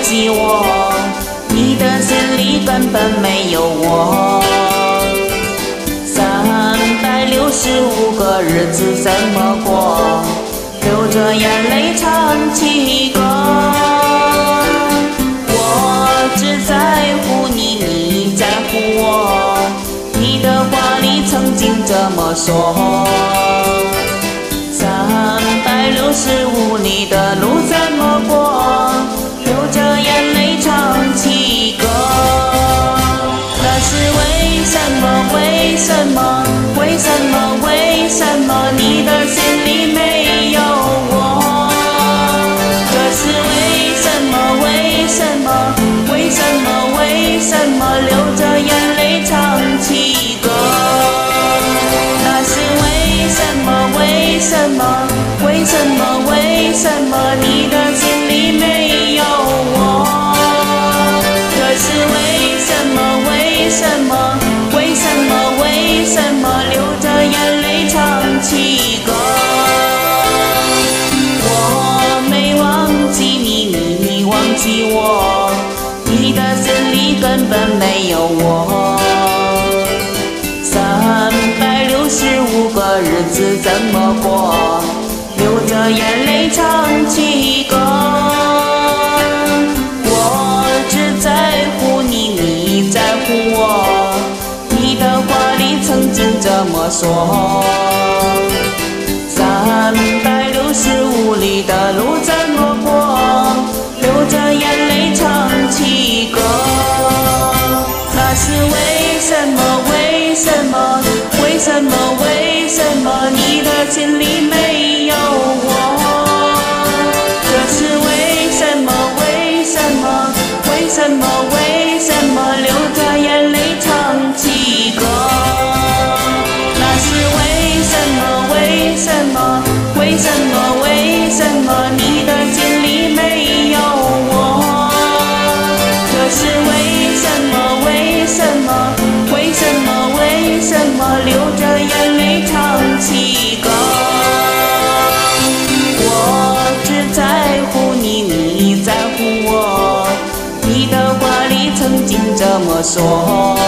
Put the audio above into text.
记我，你的心里根本没有我。365个日子怎么过？流着眼泪唱起歌。我只在乎你，你在乎我。你的话里曾经这么说。365里的路怎么过？流着眼泪唱起歌。那是为什么？为什么？为什么？为什么你的心里没有我？这是为什么？为什么？为什么？为什么流着眼泪唱起歌？那是为什么？为什么？为什么？为什么你的心里没有我？这是为什么？为什么？为什么？为什么流着眼泪唱起歌？我没忘记你，你忘记我，你的心里根本没有我。365个日子怎么过？流着眼泪唱起歌。我只在乎你，你在乎我。你的话里曾经这么说。365里的路怎么过？流着眼泪唱起歌。那是为什么？为什么？为什么？为什么你的心里没有我？这是为什么？为什么？为什么？为什么流着眼泪唱起歌？那是为什么？为什么？为什么？为什么你的心里没有我？这是为什么？为什么？为什么？为什么流着眼泪唱起歌？我只在乎你，你在乎我。你的话里曾经这么说。